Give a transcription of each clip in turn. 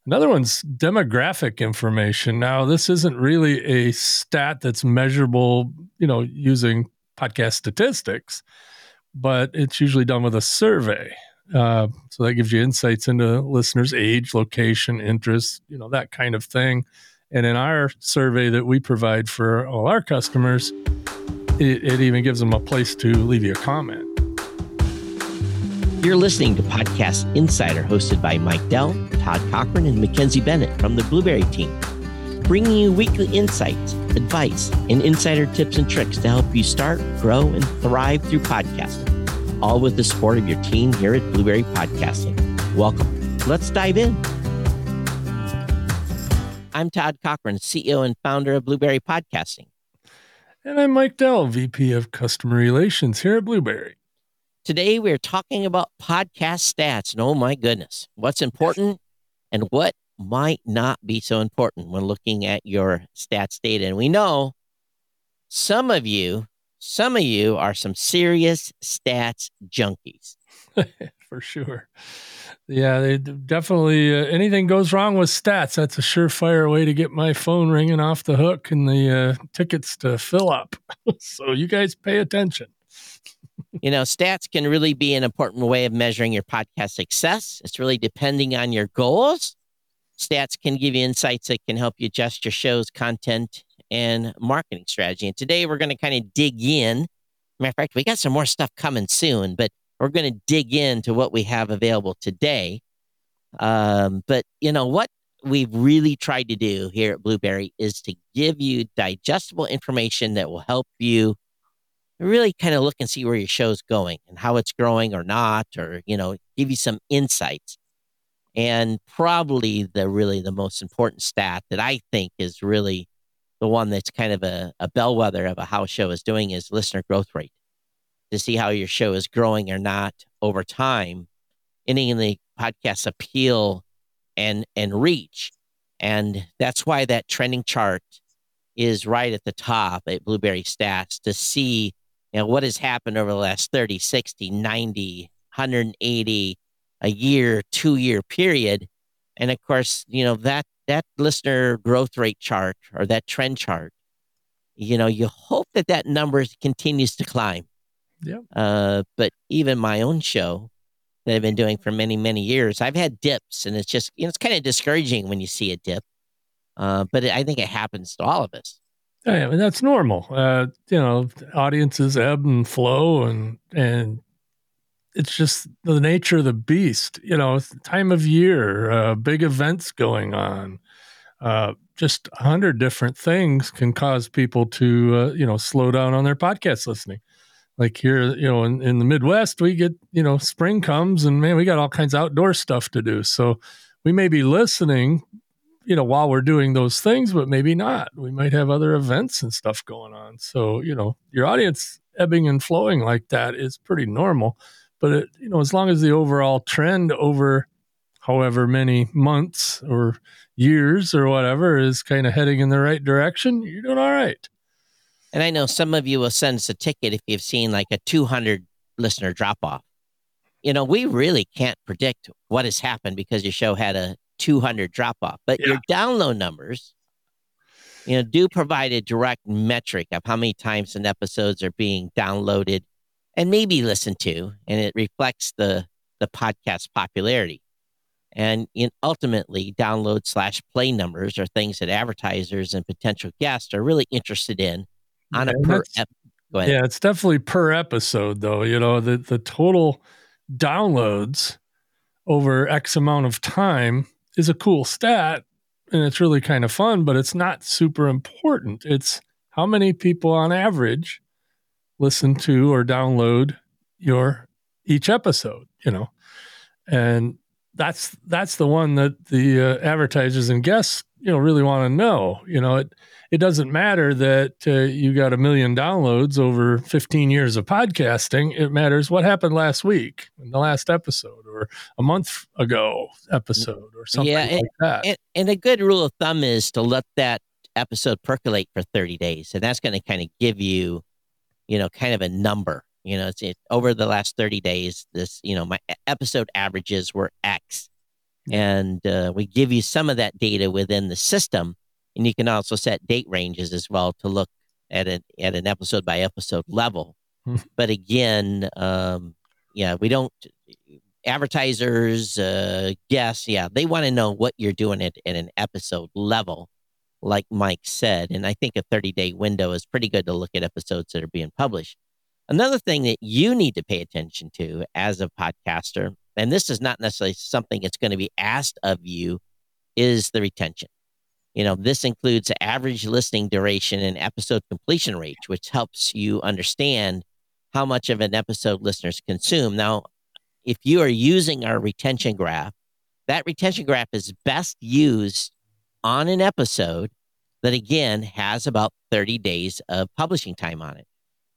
Another one's demographic information. Now, this isn't really a stat that's measurable, using podcast statistics, but it's usually done with a survey. So that gives you insights into listeners' age, location, interests, that kind of thing. And in our survey that we provide for all our customers, it even gives them a place to leave you a comment. You're listening to Podcast Insider, hosted by Mike Dell, Todd Cochran, and Mackenzie Bennett from the Blueberry team, bringing you weekly insights, advice, and insider tips and tricks to help you start, grow, and thrive through podcasting, all with the support of your team here at Blueberry Podcasting. Welcome. Let's dive in. I'm Todd Cochran, CEO and founder of Blueberry Podcasting. And I'm Mike Dell, VP of Customer Relations here at Blueberry. Today, we're talking about podcast stats, and oh my goodness, what's important and what might not be so important when looking at your stats data. And we know some of you are some serious stats junkies. For sure. Yeah, they definitely, anything goes wrong with stats, that's a surefire way to get my phone ringing off the hook and the tickets to fill up. So you guys pay attention. Stats can really be an important way of measuring your podcast success. It's really depending on your goals. Stats can give you insights that can help you adjust your show's content and marketing strategy. And today we're going to kind of dig in. Matter of fact, we got some more stuff coming soon, but we're going to dig into what we have available today. But what we've really tried to do here at Blueberry is to give you digestible information that will help you really kind of look and see where your show's going and how it's growing or not, or, give you some insights. And probably the most important stat that I think is really the one that's kind of a bellwether of how a show is doing is listener growth rate, to see how your show is growing or not over time, in the podcast's appeal and reach. And that's why that trending chart is right at the top at Blueberry Stats to see what has happened over the last 30, 60, 90, 180, a year, 2-year period. And of course, that listener growth rate chart or that trend chart, you hope that number continues to climb. Yeah. But even my own show that I've been doing for many, many years, I've had dips, and it's just, it's kind of discouraging when you see a dip. But I think it happens to all of us. Yeah, I mean, that's normal. Audiences ebb and flow, and it's just the nature of the beast. It's the time of year, big events going on. Just 100 different things can cause people to, slow down on their podcast listening. Like here, in the Midwest, we get, spring comes and man, we got all kinds of outdoor stuff to do. So we may be listening, while we're doing those things, but maybe not. We might have other events and stuff going on. So, your audience ebbing and flowing like that is pretty normal. But, as long as the overall trend over however many months or years or whatever is kind of heading in the right direction, you're doing all right. And I know some of you will send us a ticket if you've seen like a 200 listener drop off. We really can't predict what has happened because your show had a 200 drop off, but your download numbers, do provide a direct metric of how many times an episodes are being downloaded and maybe listened to, and it reflects the podcast popularity. And ultimately, download/play numbers are things that advertisers and potential guests are really interested in on a per episode. Go ahead. Yeah, it's definitely per episode, though. The total downloads over X amount of time is a cool stat, and it's really kind of fun, but it's not super important. It's how many people on average listen to or download each episode, and that's the one that the advertisers and guests, really want to know. It doesn't matter that you got 1 million downloads over 15 years of podcasting. It matters what happened last week in the last episode or a month ago episode or something like that. And a good rule of thumb is to let that episode percolate for 30 days. And that's going to kind of give you, kind of a number. It's over the last 30 days, my episode averages were X. And we give you some of that data within the system. And you can also set date ranges as well to look at an episode by episode level. But again, we don't, advertisers, guests, they want to know what you're doing at an episode level, like Mike said. And I think a 30-day window is pretty good to look at episodes that are being published. Another thing that you need to pay attention to as a podcaster, and this is not necessarily something that's going to be asked of you, is the retention. This includes average listening duration and episode completion rate, which helps you understand how much of an episode listeners consume. Now, if you are using our retention graph, that retention graph is best used on an episode that, again, has about 30 days of publishing time on it.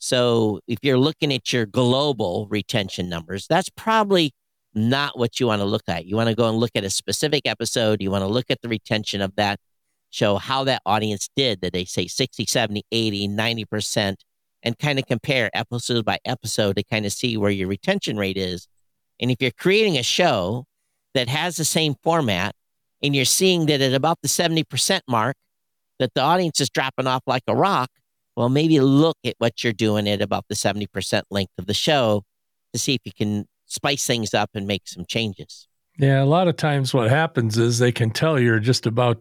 So if you're looking at your global retention numbers, that's probably not what you want to look at. You want to go and look at a specific episode. You want to look at the retention of that show, how that audience did. Did they say 60, 70, 80, 90%, and kind of compare episode by episode to kind of see where your retention rate is. And if you're creating a show that has the same format and you're seeing that at about the 70% mark, that the audience is dropping off like a rock, well, maybe look at what you're doing at about the 70% length of the show to see if you can spice things up and make some changes. Yeah, a lot of times what happens is they can tell you're just about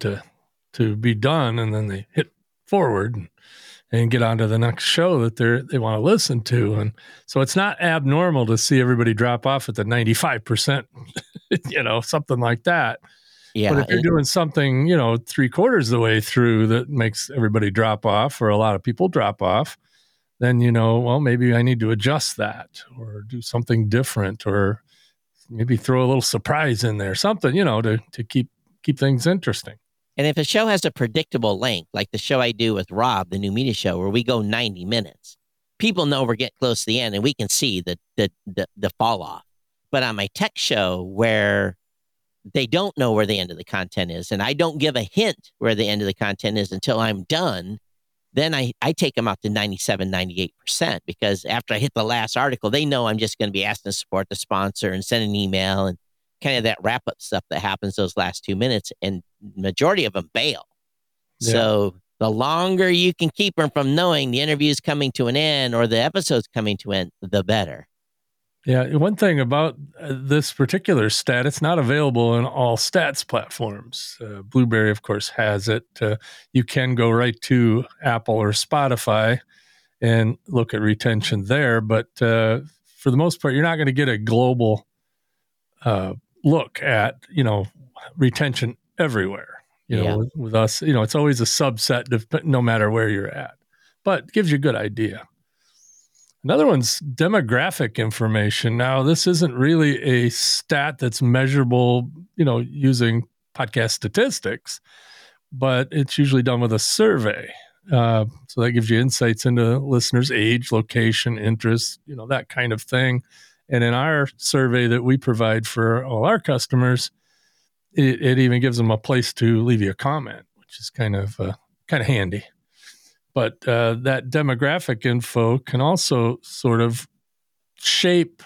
to be done, and then they hit forward and get on to the next show that they want to listen to. And so it's not abnormal to see everybody drop off at the 95%, something like that. Yeah. But if you're doing something, 3/4 of the way through that makes everybody drop off, or a lot of people drop off, then, maybe I need to adjust that or do something different, or maybe throw a little surprise in there, something, to keep things interesting. And if a show has a predictable length, like the show I do with Rob, the New Media Show, where we go 90 minutes, people know we're getting close to the end and we can see the fall off. But on my tech show, where they don't know where the end of the content is, and I don't give a hint where the end of the content is until I'm done, then I take them out to 97, 98%, because after I hit the last article, they know I'm just going to be asking to support the sponsor and send an email and kind of that wrap-up stuff that happens those last 2 minutes, and majority of them bail. Yeah. So the longer you can keep them from knowing the interview's coming to an end or the episode's coming to an end, the better. Yeah, one thing about this particular stat, it's not available in all stats platforms. Blueberry, of course, has it. You can go right to Apple or Spotify and look at retention there. But for the most part, you're not going to get a global look at, retention everywhere. With us, it's always a subset no matter where you're at. But it gives you a good idea. Another one's demographic information. Now, this isn't really a stat that's measurable, using podcast statistics, but it's usually done with a survey. So that gives you insights into listeners' age, location, interests, that kind of thing. And in our survey that we provide for all our customers, it even gives them a place to leave you a comment, which is kind of handy. But that demographic info can also sort of shape,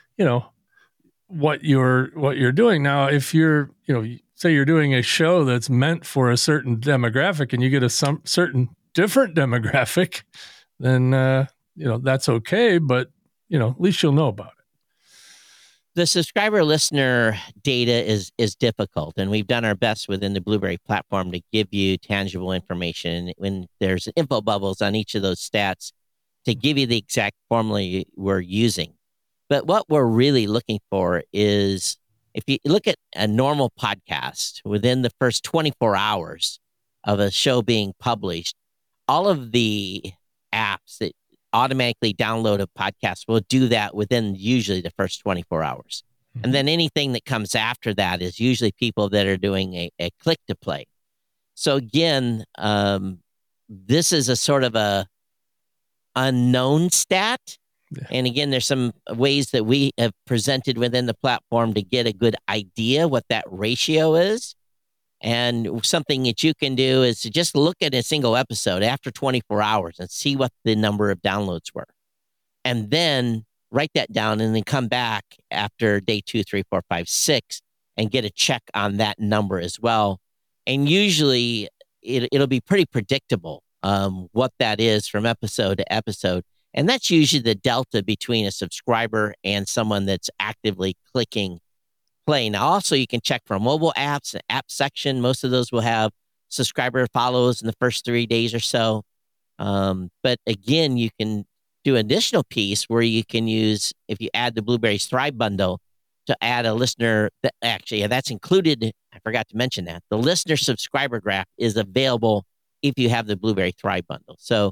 what you're doing. Now, if you're, say you're doing a show that's meant for a certain demographic and you get a certain different demographic, then, that's okay. But, at least you'll know about it. The subscriber listener data is difficult, and we've done our best within the Blueberry platform to give you tangible information when there's info bubbles on each of those stats to give you the exact formula we're using. But what we're really looking for is, if you look at a normal podcast within the first 24 hours of a show being published, all of the apps that automatically download a podcast will do that within usually the first 24 hours. Mm-hmm. And then anything that comes after that is usually people that are doing a click to play. So again, this is a sort of a unknown stat. Yeah. And again, there's some ways that we have presented within the platform to get a good idea what that ratio is. And something that you can do is to just look at a single episode after 24 hours and see what the number of downloads were. And then write that down and then come back after day 2, 3, 4, 5, 6 and get a check on that number as well. And usually it'll be pretty predictable what that is from episode to episode. And that's usually the delta between a subscriber and someone that's actively clicking play. Now, also, you can check for mobile apps, the app section. Most of those will have subscriber follows in the first 3 days or so. But again, you can do an additional piece where you can use, if you add the Blueberries Thrive bundle, to add a listener that actually, that's included. I forgot to mention that the listener subscriber graph is available if you have the Blueberry Thrive bundle. So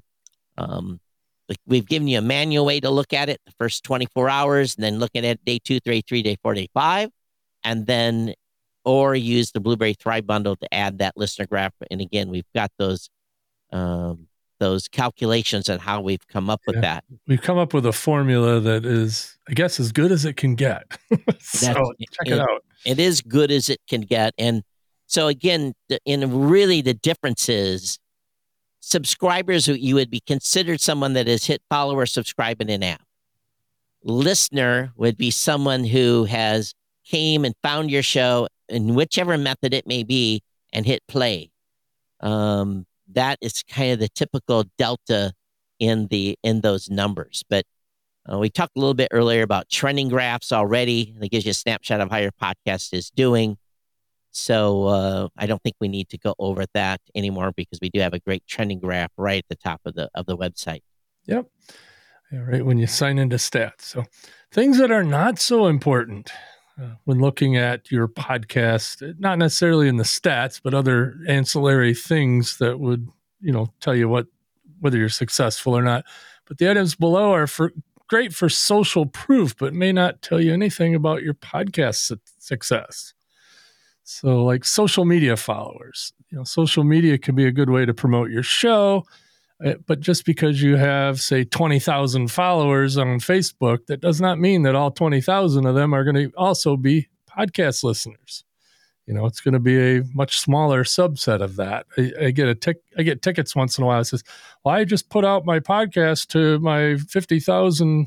we've given you a manual way to look at it the first 24 hours, and then looking at day 2, day 3, day 4, day 5, and then or use the Blueberry Thrive bundle to add that listener graph. And again, we've got those calculations on how we've come up with that. We've come up with a formula that is, I guess, as good as it can get. So check it out. It is good as it can get. And so again, the difference is subscribers who you would be considered someone that has hit follow or subscribe in an app. Listener would be someone who has came and found your show in whichever method it may be and hit play. That is kind of the typical delta in those numbers. But we talked a little bit earlier about trending graphs already. That gives you a snapshot of how your podcast is doing. So I don't think we need to go over that anymore because we do have a great trending graph right at the top of the website. Yep. Yeah, right when you sign into stats. So things that are not so important when looking at your podcast, not necessarily in the stats, but other ancillary things that would, tell you whether you're successful or not. But the items below are great for social proof, but may not tell you anything about your podcast success. So like social media followers, social media can be a good way to promote your show. But just because you have, say, 20,000 followers on Facebook, that does not mean that all 20,000 of them are going to also be podcast listeners. It's going to be a much smaller subset of that. I get tickets once in a while. It says, well, I just put out my podcast to my 50,000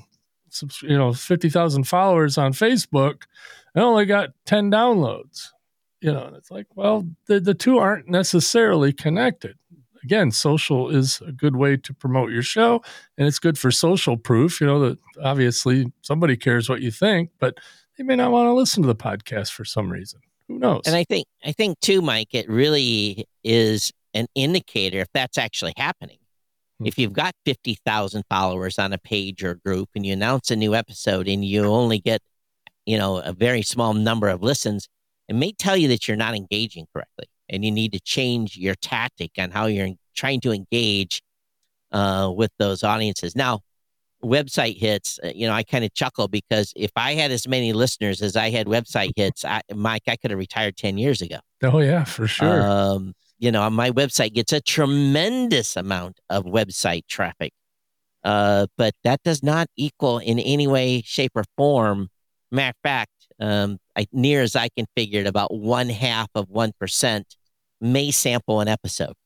followers on Facebook. I only got 10 downloads. And it's like, well, the two aren't necessarily connected. Again, social is a good way to promote your show, and it's good for social proof, that obviously somebody cares what you think, but they may not want to listen to the podcast for some reason. Who knows? And I think too, Mike, it really is an indicator if that's actually happening. If you've got 50,000 followers on a page or group and you announce a new episode and you only get, a very small number of listens, it may tell you that you're not engaging correctly. And you need to change your tactic on how you're trying to engage with those audiences. Now, website hits, I kind of chuckle because if I had as many listeners as I had website hits, Mike, I could have retired 10 years ago. Oh, yeah, for sure. My website gets a tremendous amount of website traffic, but that does not equal in any way, shape, or form. Matter of fact, near as I can figure it, about 0.5% may sample an episode.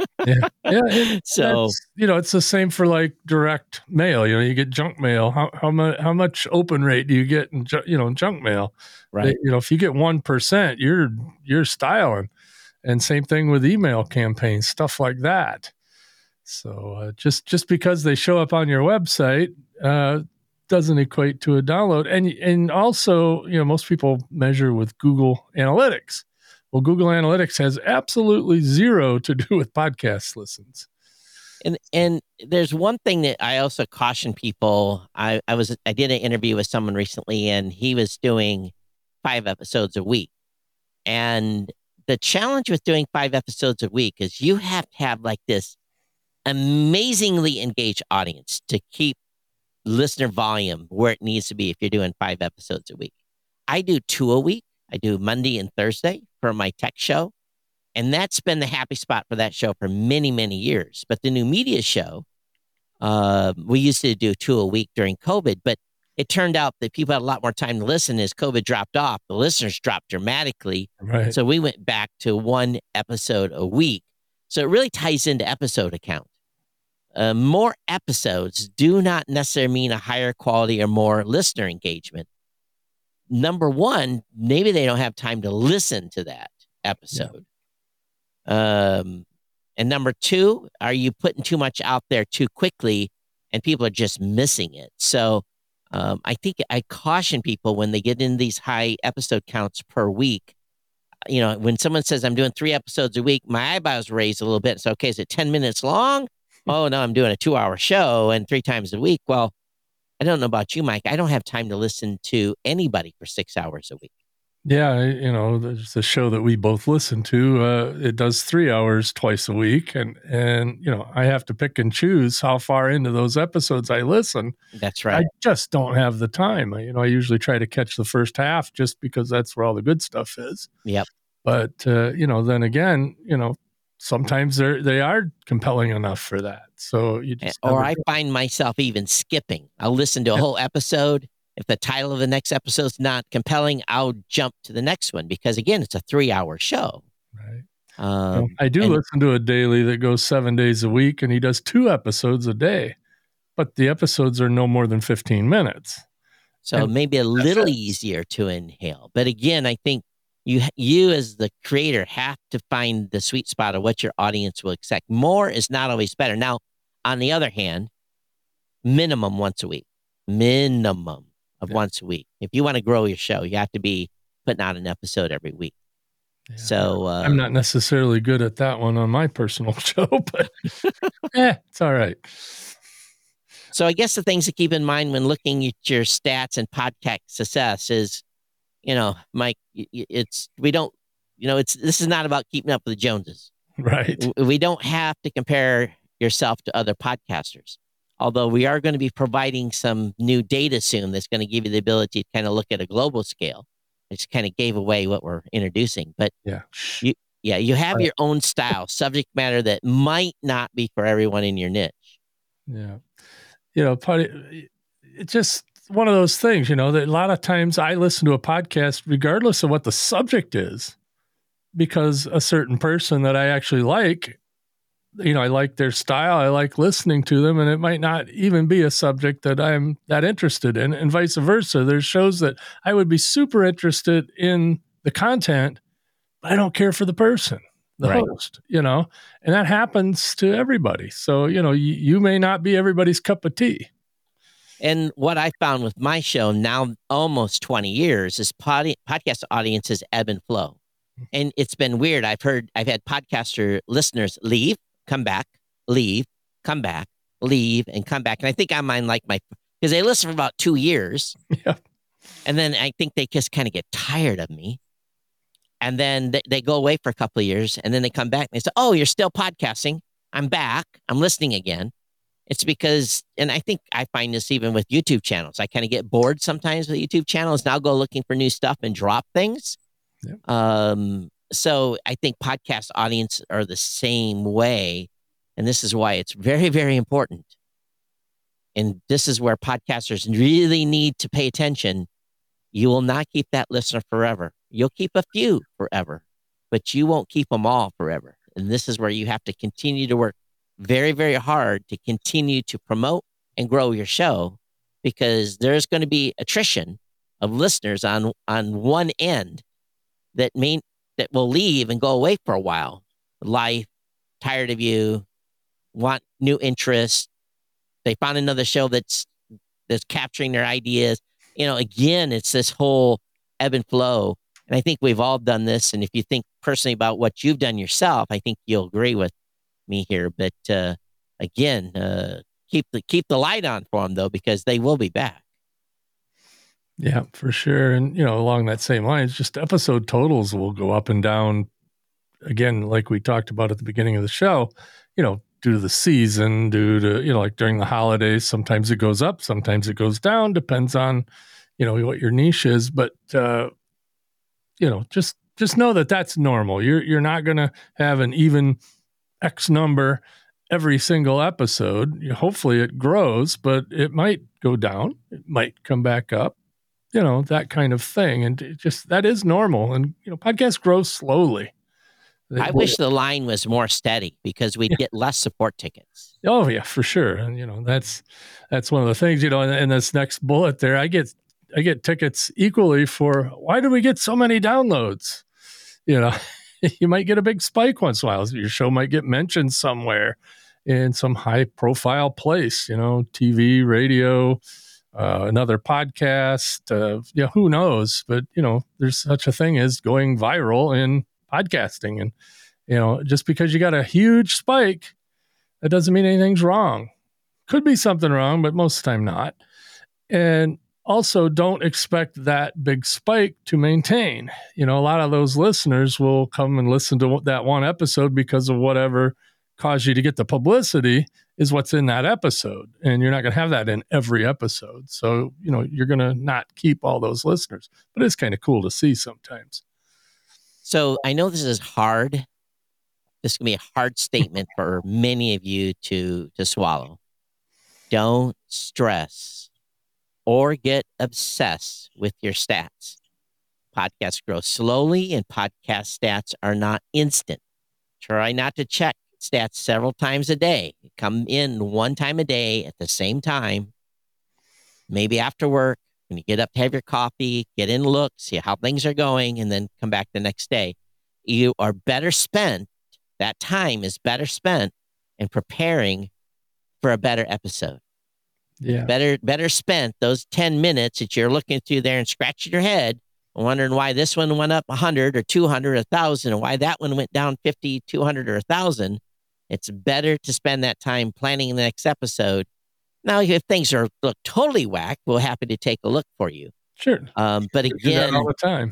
Yeah. So it's the same for like direct mail. You get junk mail. How much open rate do you get in junk mail? Right. If you get 1%, you're styling. And same thing with email campaigns, stuff like that. So just because they show up on your website doesn't equate to a download. And also, most people measure with Google Analytics. Well, Google Analytics has absolutely zero to do with podcast listens. And there's one thing that I also caution people. I did an interview with someone recently, and he was doing 5 episodes a week. And the challenge with doing 5 episodes a week is you have to have like this amazingly engaged audience to keep listener volume where it needs to be if you're doing 5 episodes a week. I do 2 a week. I do Monday and Thursday for my tech show. And that's been the happy spot for that show for many, many years. But the new media show, we used to do 2 a week during COVID, but it turned out that people had a lot more time to listen as COVID dropped off. The listeners dropped dramatically. Right. So we went back to 1 episode a week. So it really ties into episode count. More episodes do not necessarily mean a higher quality or more listener engagement. number one, maybe they don't have time to listen to that episode. And number two, are you putting too much out there too quickly and people are just missing it? So I think I caution people when they get in these high episode counts per week. You know, when someone says I'm doing 3 episodes a week, my eyebrows raise a little bit. So, okay, is it 10 minutes long? Oh, no, I'm doing a 2-hour show and 3 times a week. Well, I don't know about you, Mike. I don't have time to listen to anybody for 6 hours a week. Yeah, you know, there's a show that we both listen to. It does 3 hours twice a week, and you know, I have to pick and choose how far into those episodes I listen. That's right. I just don't have the time. You know, I usually try to catch the first half just because that's where all the good stuff is. Yep. But you know, then again, you know, sometimes they are compelling enough for that. So you just or I find myself even skipping. I'll listen to a whole episode. If the title of the next episode's not compelling, I'll jump to the next one because, again, it's a 3-hour show. Right. I do listen to a daily that goes 7 days a week, and he does 2 episodes a day, but the episodes are no more than 15 minutes. So maybe a little easier to inhale. But again, I think you as the creator have to find the sweet spot of what your audience will accept. More is not always better. Now, on the other hand, minimum once a week. Minimum of once a week. If you want to grow your show, you have to be putting out an episode every week. Yeah. So I'm not necessarily good at that one on my personal show, but it's all right. So I guess the things to keep in mind when looking at your stats and podcast success is, you know, Mike, this is not about keeping up with the Joneses. Right. We don't have to compare yourself to other podcasters. Although we are going to be providing some new data soon that's going to give you the ability to kind of look at a global scale. I just kind of gave away what we're introducing. But you have your own style, subject matter that might not be for everyone in your niche. Yeah. You know, it's just one of those things, you know, that a lot of times I listen to a podcast regardless of what the subject is, because a certain person that I actually like, you know, I like their style, I like listening to them, and it might not even be a subject that I'm that interested in, and vice versa. There's shows that I would be super interested in the content, but I don't care for the person, the host, you know, and that happens to everybody. So, you know, you may not be everybody's cup of tea. And what I found with my show now, almost 20 years, is podcast audiences ebb and flow. And it's been weird. I've had podcaster listeners leave, come back, leave, come back, leave, and come back. And I think I'm mine because they listen for about 2 years. Yeah. And then I think they just kind of get tired of me. And then they go away for a couple of years, and then they come back and they say, "Oh, you're still podcasting. I'm back. I'm listening again." It's because, and I think I find this even with YouTube channels. I kind of get bored sometimes with YouTube channels, and I'll go looking for new stuff and drop things. Yeah. So I think podcast audience are the same way. And this is why it's very, very important. And this is where podcasters really need to pay attention. You will not keep that listener forever. You'll keep a few forever, but you won't keep them all forever. And this is where you have to continue to work very, very hard to continue to promote and grow your show, because there's going to be attrition of listeners on one end that will leave and go away for a while. Life, tired of you, want new interests. They found another show that's capturing their ideas. You know, again, it's this whole ebb and flow. And I think we've all done this. And if you think personally about what you've done yourself, I think you'll agree with me here. But again, keep the light on for them, though, because they will be back. Yeah, for sure. And, you know, along that same line, it's just episode totals will go up and down. Again, like we talked about at the beginning of the show, you know, due to the season, due to, you know, like during the holidays, sometimes it goes up, sometimes it goes down, depends on, you know, what your niche is. But, you know, just know that that's normal. You're not going to have an even X number every single episode. Hopefully it grows, but it might go down. It might come back up, you know, that kind of thing. And that is normal. And, you know, podcasts grow slowly. I wish the line was more steady because we'd get less support tickets. Oh yeah, for sure. And, you know, that's one of the things, you know, in this next bullet there, I get get tickets equally for why do we get so many downloads? You know, you might get a big spike once in a while. Your show might get mentioned somewhere in some high profile place, TV, radio, another podcast, who knows? But, there's such a thing as going viral in podcasting. And, just because you got a huge spike, that doesn't mean anything's wrong. Could be something wrong, but most of the time not. And also don't expect that big spike to maintain. A lot of those listeners will come and listen to that one episode because of whatever caused you to get the publicity is what's in that episode. And you're not going to have that in every episode. So, you're going to not keep all those listeners, but it's kind of cool to see sometimes. So I know this is hard. This can be a hard statement for many of you to swallow. Don't stress or get obsessed with your stats. Podcasts grow slowly and podcast stats are not instant. Try not to check stats several times a day. Come in one time a day at the same time. Maybe after work, when you get up to have your coffee, get in, look, see how things are going, and then come back the next day. You are better spent. That time is better spent in preparing for a better episode. Yeah. Better spent those 10 minutes that you're looking through there and scratching your head and wondering why this one went up 100 or 200 or 1,000 and why that one went down 50, 200 or 1,000. It's better to spend that time planning the next episode. Now, if things look totally whack, we're happy to take a look for you. Sure. But again, all the time.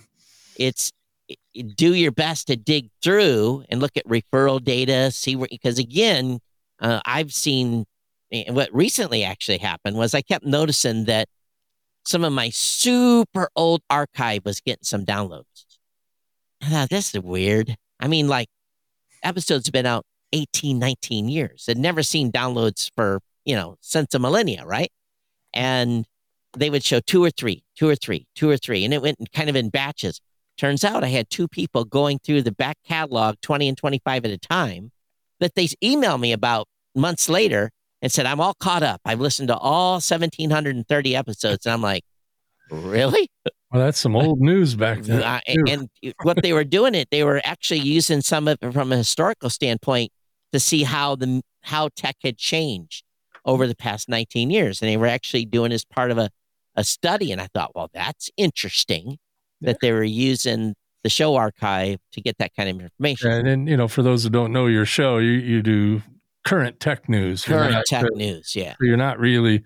Do your best to dig through and look at referral data, because again, I've seen what recently actually happened was I kept noticing that some of my super old archive was getting some downloads. I thought, this is weird. I mean, like, episodes have been out 18, 19 years. I'd never seen downloads for, since a millennia, right? And they would show two or three, and it went kind of in batches. Turns out I had two people going through the back catalog, 20 and 25 at a time, that they emailed me about months later and said, I'm all caught up. I've listened to all 1,730 episodes. And I'm like, really? Well, that's some old news back then. And what they were doing they were actually using some of it from a historical standpoint to see how tech had changed over the past 19 years. And they were actually doing as part of a study. And I thought, well, that's interesting that they were using the show archive to get that kind of information. And then, for those who don't know your show, you do current tech news. News, yeah. So you're not really,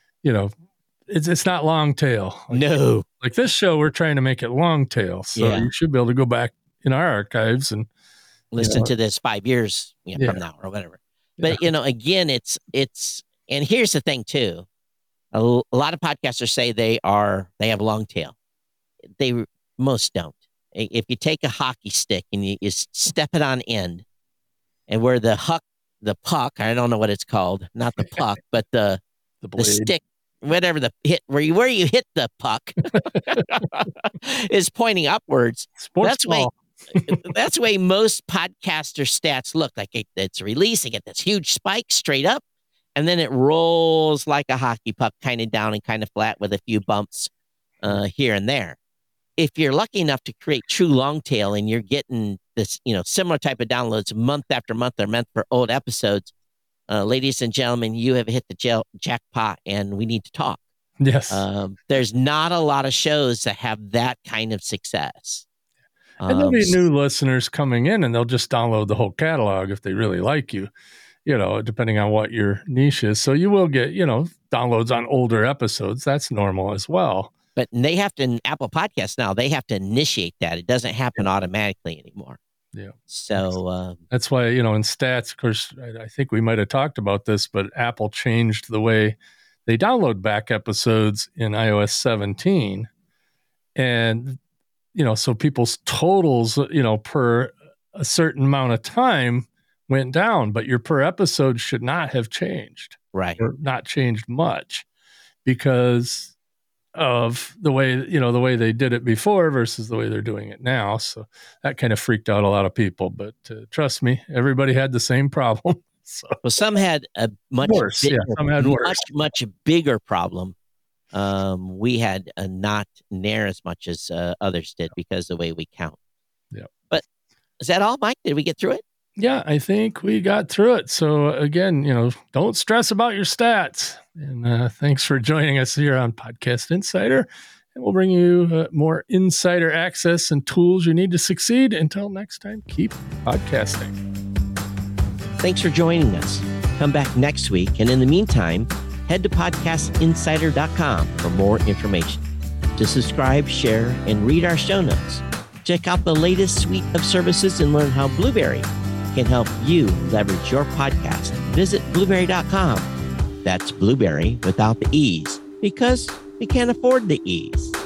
it's not long tail. No. Like this show, we're trying to make it long tail. So you should be able to go back in our archives and listen to this 5 years from now or whatever. But, again, it's, and here's the thing too. A lot of podcasters say they have long tail. Most don't. If you take a hockey stick and you step it on end, and where the puck, I don't know what it's called, not the puck, but the stick, whatever where you hit the puck is pointing upwards. That's the way most podcaster stats look. Like it's released, they get this huge spike straight up, and then it rolls like a hockey puck, kind of down and kind of flat with a few bumps here and there. If you're lucky enough to create true long tail and you're getting this, similar type of downloads month after month are meant for old episodes, ladies and gentlemen, you have hit the jackpot and we need to talk. Yes. There's not a lot of shows that have that kind of success. And there'll be new listeners coming in and they'll just download the whole catalog if they really like you, depending on what your niche is. So you will get, downloads on older episodes. That's normal as well. But they have to, in Apple Podcasts now, they have to initiate that. It doesn't happen automatically anymore. Yeah. So that's why, in stats, of course, I think we might have talked about this, but Apple changed the way they download back episodes in iOS 17. And, so people's totals, per a certain amount of time went down, but your per episode should not have changed. Right. Or not changed much because of the way they did it before versus the way they're doing it now. So that kind of freaked out a lot of people, but trust me, everybody had the same problem. So. Well, some had a much worse. bigger, some had worse. much bigger problem. We had not near as much as others did because of the way we count. Yeah. But is that all, Mike? Did we get through it? Yeah, I think we got through it. So again, don't stress about your stats. And thanks for joining us here on Podcast Insider. And we'll bring you more insider access and tools you need to succeed. Until next time, keep podcasting. Thanks for joining us. Come back next week. And in the meantime, head to podcastinsider.com for more information. To subscribe, share, and read our show notes. Check out the latest suite of services and learn how Blueberry can help you leverage your podcast. Visit blueberry.com. That's Blueberry without the E's, because we can't afford the E's.